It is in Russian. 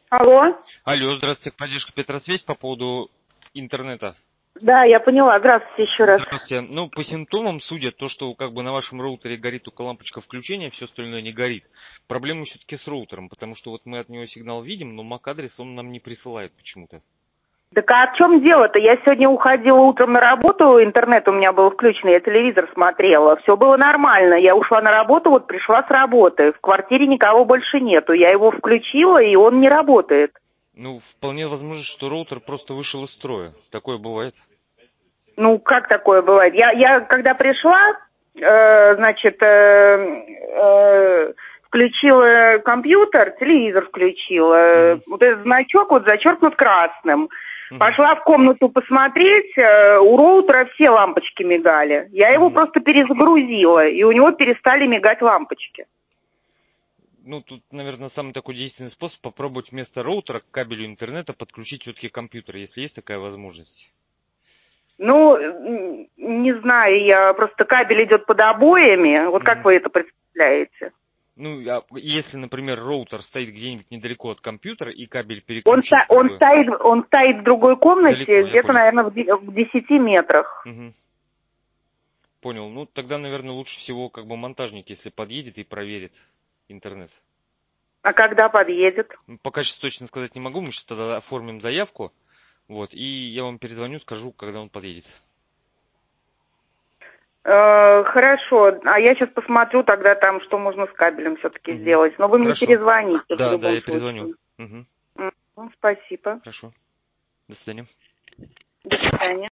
Алло. Алло, здравствуйте, поддержка Петросвязь по поводу интернета. Да, я поняла. Здравствуйте еще раз. Здравствуйте. Ну, по симптомам судят то, что как бы на вашем роутере горит только лампочка включения, все остальное не горит. Проблема все-таки с роутером, потому что вот мы от него сигнал видим, но MAC-адрес он нам не присылает почему-то. Так а в чем дело-то? Я сегодня уходила утром на работу, интернет у меня был включен, я телевизор смотрела. Все было нормально. Я ушла на работу, вот пришла с работы. В квартире никого больше нету. Я его включила, и он не работает. Ну, вполне возможно, что роутер просто вышел из строя. Такое бывает. Ну, как такое бывает? Я когда пришла, включила компьютер, телевизор включила. Вот этот значок вот зачеркнут красным. Пошла в комнату посмотреть, у роутера все лампочки мигали. Я его просто перезагрузила, и у него перестали мигать лампочки. Ну, тут, наверное, самый такой действенный способ попробовать вместо роутера к кабелю интернета подключить все-таки компьютер, если есть такая возможность. Ну, не знаю, я просто кабель идет под обоями. Вот как вы это представляете? Ну, а если, например, роутер стоит где-нибудь недалеко от компьютера и кабель Он переключить... стоит в другой комнате, Далеко, я где-то, понял. наверное, в 10 метрах. Понял. Ну, тогда, наверное, лучше всего как бы монтажник, если подъедет и проверит интернет. А когда подъедет? Пока сейчас точно сказать не могу, мы сейчас тогда оформим заявку, вот, и я вам перезвоню, скажу, когда он подъедет. Хорошо. А я сейчас посмотрю тогда там, что можно с кабелем все-таки сделать. Но вы мне Хорошо. перезвоните в Да, любом я перезвоню. случае. Спасибо. Хорошо. До свидания. До свидания.